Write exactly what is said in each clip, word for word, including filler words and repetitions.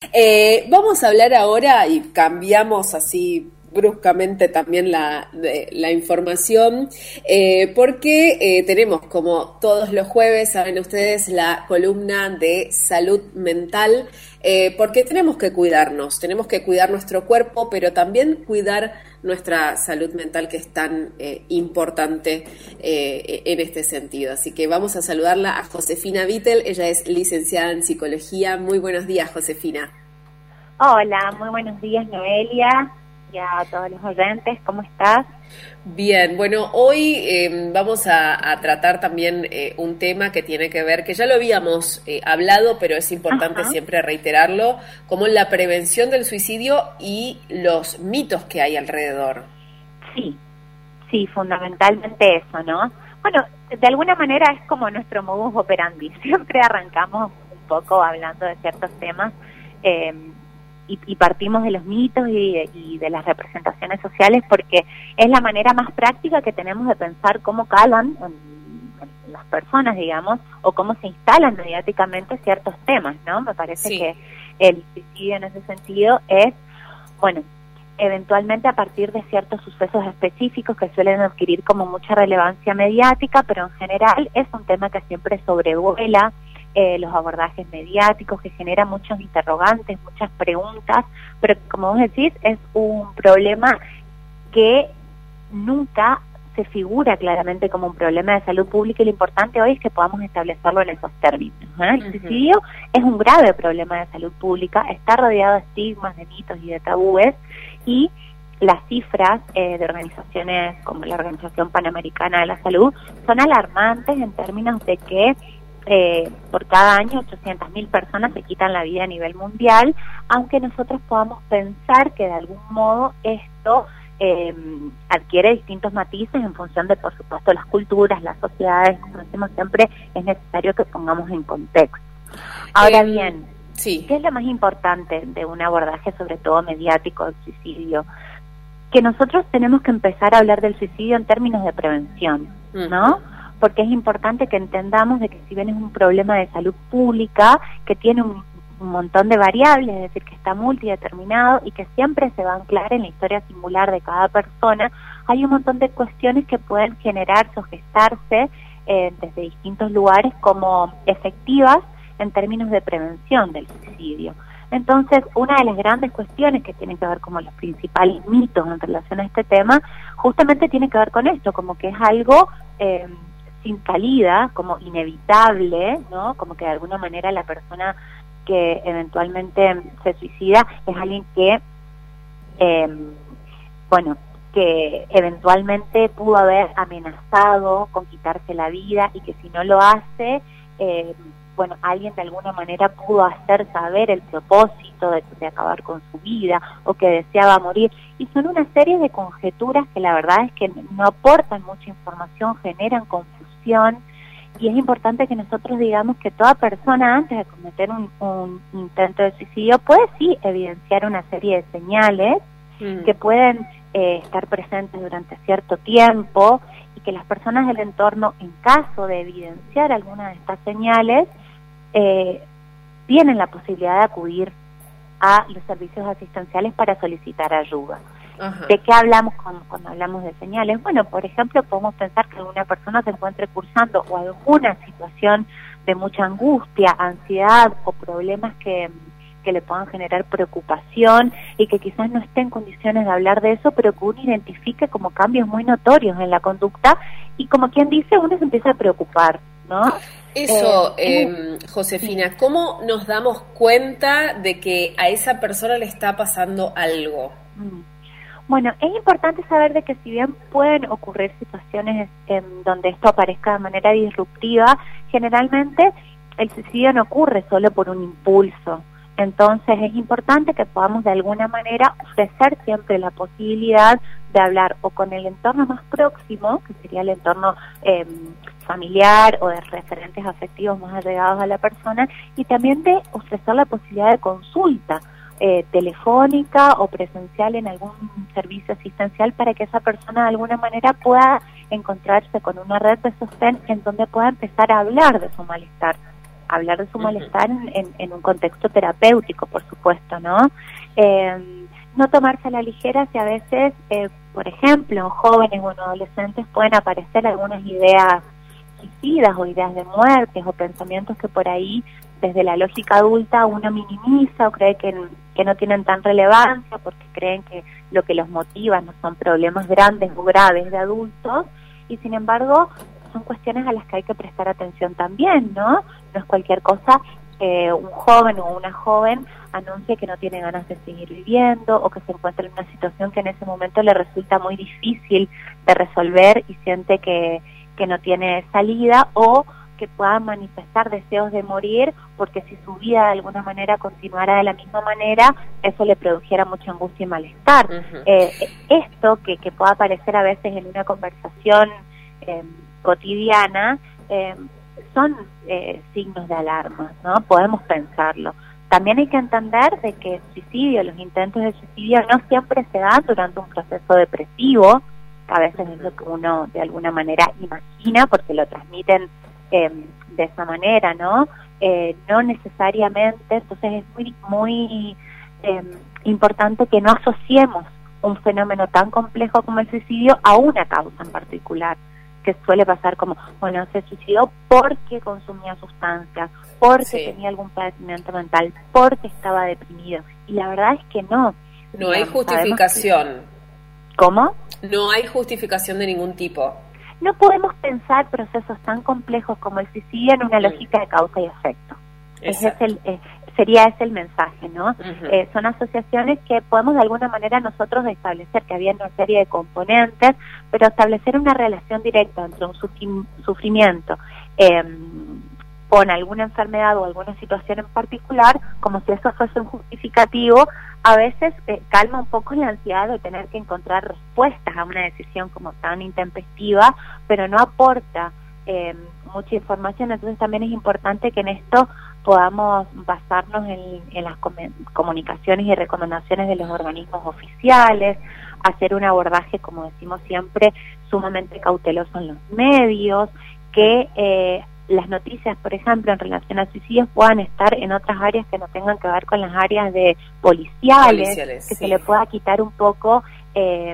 Eh, vamos a hablar ahora y cambiamos así bruscamente también la, de, la información, eh, porque eh, tenemos, como todos los jueves, saben ustedes, la columna de salud mental, eh, porque tenemos que cuidarnos, tenemos que cuidar nuestro cuerpo, pero también cuidar nuestra salud mental, que es tan eh, importante eh, en este sentido. Así que vamos a saludarla a Josefina Vittel. Ella es licenciada en psicología. Muy buenos días, Josefina. Hola, muy buenos días, Noelia, y a todos los oyentes. ¿Cómo estás? Bien, bueno, hoy eh, vamos a, a tratar también eh, un tema que tiene que ver, que ya lo habíamos eh, hablado, pero es importante Ajá. siempre reiterarlo, como la prevención del suicidio y los mitos que hay alrededor. Sí, sí, fundamentalmente eso, ¿no? Bueno, de alguna manera es como nuestro modus operandi. Siempre arrancamos un poco hablando de ciertos temas eh, y, y partimos de los mitos y, y de las representaciones sociales, porque es la manera más práctica que tenemos de pensar cómo calan en, en las personas, digamos, o cómo se instalan mediáticamente ciertos temas, ¿no? Me parece sí. que el suicidio en ese sentido es, bueno, eventualmente a partir de ciertos sucesos específicos que suelen adquirir como mucha relevancia mediática, pero en general es un tema que siempre sobrevuela eh, los abordajes mediáticos, que genera muchos interrogantes, muchas preguntas, pero como vos decís, es un problema que nunca se figura claramente como un problema de salud pública, y lo importante hoy es que podamos establecerlo en esos términos, ¿eh? El uh-huh. suicidio es un grave problema de salud pública, está rodeado de estigmas, de mitos y de tabúes, y las cifras eh, de organizaciones como la Organización Panamericana de la Salud son alarmantes en términos de que eh, por cada año ochocientas mil personas se quitan la vida a nivel mundial, aunque nosotros podamos pensar que de algún modo esto eh, adquiere distintos matices en función de, por supuesto, las culturas, las sociedades. Como decimos siempre, es necesario que pongamos en contexto. Ahora eh, bien, sí. ¿qué es lo más importante de un abordaje, sobre todo mediático, del suicidio? Que nosotros tenemos que empezar a hablar del suicidio en términos de prevención, ¿no? Porque es importante que entendamos de que si bien es un problema de salud pública, que tiene un, un montón de variables, es decir, que está multideterminado y que siempre se va a anclar en la historia singular de cada persona, hay un montón de cuestiones que pueden generarse o gestarse eh, desde distintos lugares como efectivas en términos de prevención del suicidio. Entonces, una de las grandes cuestiones que tienen que ver como los principales mitos en relación a este tema, justamente tiene que ver con esto, como que es algo eh, sin salida, como inevitable, ¿no? Como que de alguna manera la persona que eventualmente se suicida es alguien que, eh, bueno, que eventualmente pudo haber amenazado con quitarse la vida y que si no lo hace, eh, bueno, alguien de alguna manera pudo hacer saber el propósito de, de acabar con su vida o que deseaba morir. Y son una serie de conjeturas que la verdad es que no aportan mucha información, generan confusión, y es importante que nosotros digamos que toda persona antes de cometer un, un intento de suicidio puede sí evidenciar una serie de señales mm. que pueden eh, estar presentes durante cierto tiempo, y que las personas del entorno, en caso de evidenciar alguna de estas señales, Eh, tienen la posibilidad de acudir a los servicios asistenciales para solicitar ayuda. Ajá. ¿De qué hablamos cuando, cuando hablamos de señales? Bueno, por ejemplo, podemos pensar que una persona se encuentre cursando o alguna situación de mucha angustia, ansiedad o problemas que, que le puedan generar preocupación y que quizás no esté en condiciones de hablar de eso, pero que uno identifique como cambios muy notorios en la conducta y, como quien dice, uno se empieza a preocupar, ¿no? Eso, eh, eh, Josefina, ¿cómo nos damos cuenta de que a esa persona le está pasando algo? Bueno, es importante saber de que si bien pueden ocurrir situaciones en donde esto aparezca de manera disruptiva, generalmente el suicidio no ocurre solo por un impulso. Entonces es importante que podamos de alguna manera ofrecer siempre la posibilidad de hablar o con el entorno más próximo, que sería el entorno eh, familiar o de referentes afectivos más allegados a la persona, y también de ofrecer la posibilidad de consulta eh, telefónica o presencial en algún servicio asistencial para que esa persona de alguna manera pueda encontrarse con una red de sostén en donde pueda empezar a hablar de su malestar. hablar de su malestar en, en, en un contexto terapéutico, por supuesto, ¿no? Eh, no tomarse a la ligera si a veces, eh, por ejemplo, en jóvenes o en adolescentes pueden aparecer algunas ideas suicidas o ideas de muertes o pensamientos que por ahí desde la lógica adulta uno minimiza o cree que, que no tienen tan relevancia porque creen que lo que los motiva no son problemas grandes o graves de adultos, y sin embargo son cuestiones a las que hay que prestar atención también, ¿no? No es cualquier cosa que un joven o una joven anuncie que no tiene ganas de seguir viviendo o que se encuentra en una situación que en ese momento le resulta muy difícil de resolver y siente que, que no tiene salida, o que puedan manifestar deseos de morir porque si su vida de alguna manera continuara de la misma manera, eso le produjera mucha angustia y malestar. Uh-huh. Eh, esto que, que pueda aparecer a veces en una conversación eh, cotidiana, eh, son eh, signos de alarma, ¿no? Podemos pensarlo. También hay que entender de que el suicidio, los intentos de suicidio no siempre se dan durante un proceso depresivo, que a veces es lo que uno de alguna manera imagina porque lo transmiten Eh, de esa manera, ¿no? Eh, no necesariamente, entonces es muy muy eh, importante que no asociemos un fenómeno tan complejo como el suicidio a una causa en particular, que suele pasar como, bueno, se suicidó porque consumía sustancias, porque sí. tenía algún padecimiento mental, porque estaba deprimido, y la verdad es que no. No hay justificación. Que, ¿Cómo? No hay justificación de ningún tipo. No podemos pensar procesos tan complejos como el suicidio en una lógica de causa y efecto. Ese es el, eh, sería ese el mensaje, ¿no? Uh-huh. Eh, son asociaciones que podemos de alguna manera nosotros establecer, que había una serie de componentes, pero establecer una relación directa entre un sufri- sufrimiento eh, con alguna enfermedad o alguna situación en particular, como si eso fuese un justificativo, a veces eh, calma un poco la ansiedad de tener que encontrar respuestas a una decisión como tan intempestiva, pero no aporta eh, mucha información. Entonces también es importante que en esto podamos basarnos en, en las com- comunicaciones y recomendaciones de los organismos oficiales, hacer un abordaje, como decimos siempre, sumamente cauteloso en los medios, que eh, las noticias, por ejemplo, en relación a suicidios puedan estar en otras áreas que no tengan que ver con las áreas de policiales, policiales que sí. se le pueda quitar un poco eh,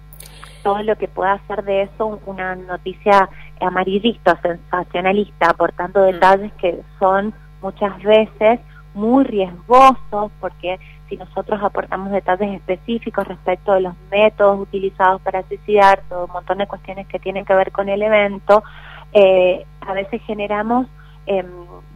todo lo que pueda hacer de eso una noticia amarillista, sensacionalista, aportando detalles mm. que son muchas veces muy riesgosos, porque si nosotros aportamos detalles específicos respecto de los métodos utilizados para suicidar, todo un montón de cuestiones que tienen que ver con el evento, eh, a veces generamos, eh,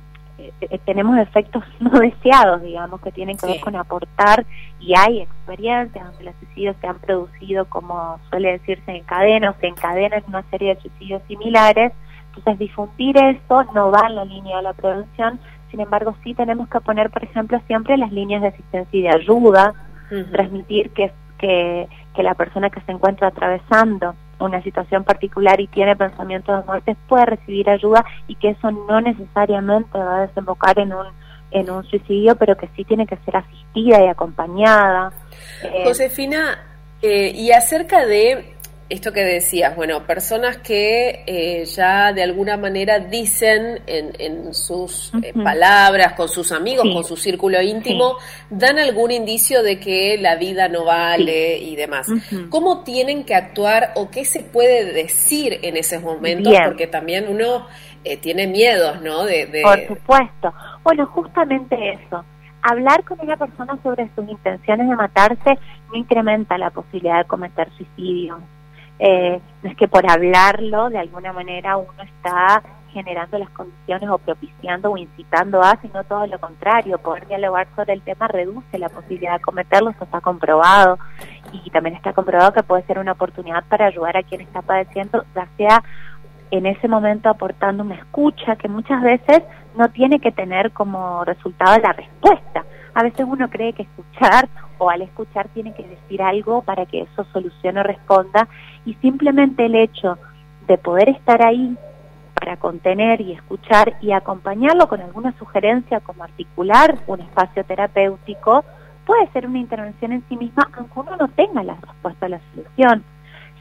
eh, tenemos efectos no deseados, digamos, que tienen que sí. ver con aportar, y hay experiencias donde los suicidios se han producido, como suele decirse, en cadena, o se encadenan una serie de suicidios similares. Entonces difundir eso no va en la línea de la prevención. Sin embargo, sí tenemos que poner, por ejemplo, siempre las líneas de asistencia y de ayuda, uh-huh. transmitir que, que, que la persona que se encuentra atravesando una situación particular y tiene pensamientos de muerte puede recibir ayuda, y que eso no necesariamente va a desembocar en un en un suicidio, pero que sí tiene que ser asistida y acompañada. Eh, Josefina, eh, y acerca de esto que decías, bueno, personas que eh, ya de alguna manera dicen en, en sus uh-huh. eh, palabras, con sus amigos, sí. con su círculo íntimo, sí. dan algún indicio de que la vida no vale sí. y demás. Uh-huh. ¿Cómo tienen que actuar o qué se puede decir en esos momentos? Bien. Porque también uno eh, tiene miedos, ¿no? De, de... Por supuesto. Bueno, justamente eso. Hablar con una persona sobre sus intenciones de matarse no incrementa la posibilidad de cometer suicidio. Eh, no es que por hablarlo de alguna manera uno está generando las condiciones o propiciando o incitando a, sino todo lo contrario. Poder dialogar sobre el tema reduce la posibilidad de cometerlo, eso está comprobado, y también está comprobado que puede ser una oportunidad para ayudar a quien está padeciendo, ya sea en ese momento aportando una escucha que muchas veces no tiene que tener como resultado la respuesta. A veces uno cree que escuchar, o al escuchar tiene que decir algo para que eso solucione o responda, y simplemente el hecho de poder estar ahí para contener y escuchar y acompañarlo con alguna sugerencia como articular un espacio terapéutico puede ser una intervención en sí misma, aunque uno no tenga la respuesta a la solución.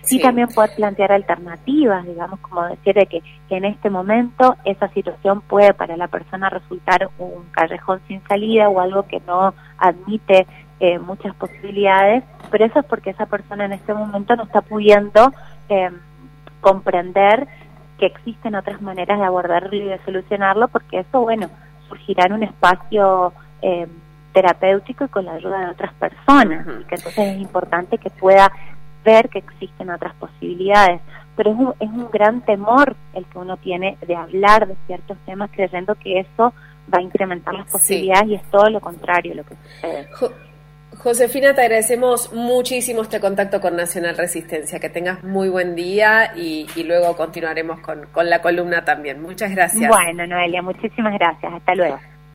Sí, también poder plantear alternativas, digamos, como decir de que, que en este momento esa situación puede para la persona resultar un callejón sin salida o algo que no admite eh, muchas posibilidades, pero eso es porque esa persona en este momento no está pudiendo eh, comprender que existen otras maneras de abordarlo y de solucionarlo, porque eso, bueno, surgirá en un espacio eh, terapéutico y con la ayuda de otras personas, uh-huh. y que entonces es importante que pueda ver que existen otras posibilidades, pero es un, es un gran temor el que uno tiene de hablar de ciertos temas creyendo que eso va a incrementar las posibilidades, sí. y es todo lo contrario lo que sucede. Jo- Josefina, te agradecemos muchísimo este contacto con Nacional Resistencia, que tengas muy buen día y, y luego continuaremos con, con la columna también. Muchas gracias. Bueno, Noelia, muchísimas gracias, hasta luego.